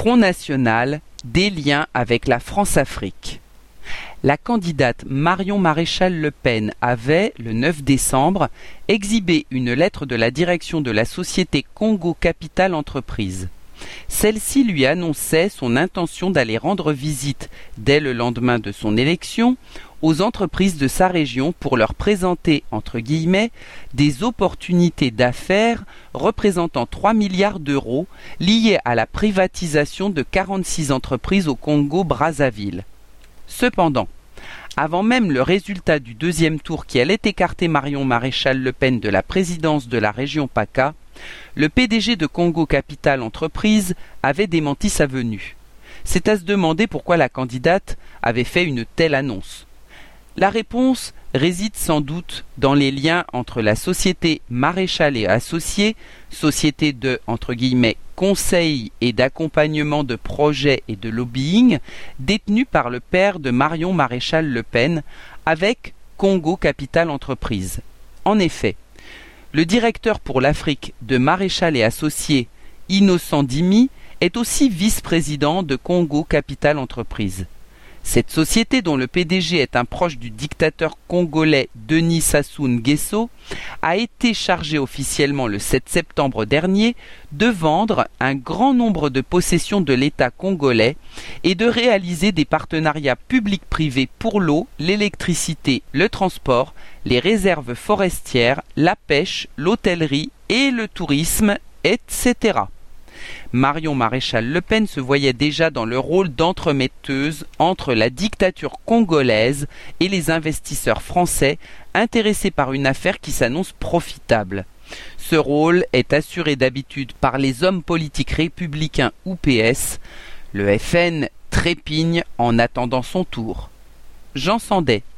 Front National, des liens avec la France-Afrique. La candidate Marion Maréchal Le Pen avait, le 9 décembre, exhibé une lettre de la direction de la société Congo Capital Entreprise. Celle-ci lui annonçait son intention d'aller rendre visite, dès le lendemain de son élection, aux entreprises de sa région pour leur présenter, entre guillemets, des opportunités d'affaires représentant 3 milliards d'euros liées à la privatisation de 46 entreprises au Congo-Brazzaville. Cependant, avant même le résultat du deuxième tour qui allait écarter Marion Maréchal Le Pen de la présidence de la région PACA, le PDG de Congo Capital Entreprise avait démenti sa venue. C'est à se demander pourquoi la candidate avait fait une telle annonce. La réponse réside sans doute dans les liens entre la société Maréchal et Associés, société de, entre guillemets, conseil et d'accompagnement de projets et de lobbying, détenue par le père de Marion Maréchal Le Pen, avec Congo Capital Entreprise. En effet, le directeur pour l'Afrique de Maréchal et Associés, Innocent Dimi, est aussi vice-président de Congo Capital Entreprise. Cette société, dont le PDG est un proche du dictateur congolais Denis Sassou Nguesso, a été chargée officiellement le 7 septembre dernier de vendre un grand nombre de possessions de l'État congolais et de réaliser des partenariats publics-privés pour l'eau, l'électricité, le transport, les réserves forestières, la pêche, l'hôtellerie et le tourisme, etc. Marion Maréchal Le Pen se voyait déjà dans le rôle d'entremetteuse entre la dictature congolaise et les investisseurs français intéressés par une affaire qui s'annonce profitable. Ce rôle est assuré d'habitude par les hommes politiques républicains ou PS. Le FN trépigne en attendant son tour. Jean Sandet.